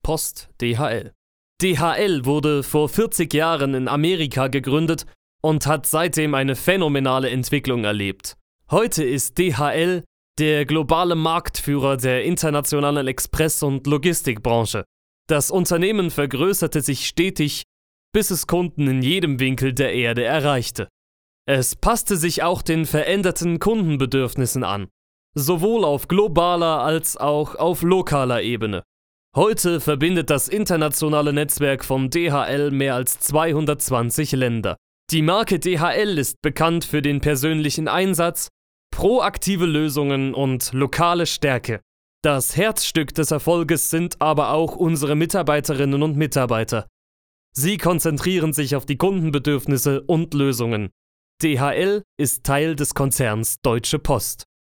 Post DHL. DHL wurde vor 40 Jahren in Amerika gegründet und hat seitdem eine phänomenale Entwicklung erlebt. Heute ist DHL der globale Marktführer der internationalen Express- und Logistikbranche. Das Unternehmen vergrößerte sich stetig, bis es Kunden in jedem Winkel der Erde erreichte. Es passte sich auch den veränderten Kundenbedürfnissen an, sowohl auf globaler als auch auf lokaler Ebene. Heute verbindet das internationale Netzwerk von DHL mehr als 220 Länder. Die Marke DHL ist bekannt für den persönlichen Einsatz, proaktive Lösungen und lokale Stärke. Das Herzstück des Erfolges sind aber auch unsere Mitarbeiterinnen und Mitarbeiter. Sie konzentrieren sich auf die Kundenbedürfnisse und Lösungen. DHL ist Teil des Konzerns Deutsche Post.